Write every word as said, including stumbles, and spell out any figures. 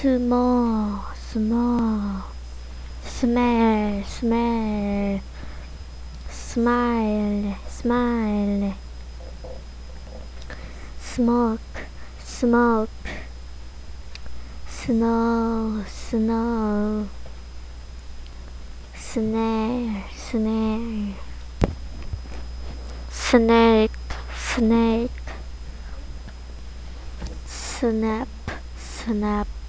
small, small, smell, smell, smile, smile, smoke, smoke, snow, snow, snare, snare, snake, snake, snap, snap,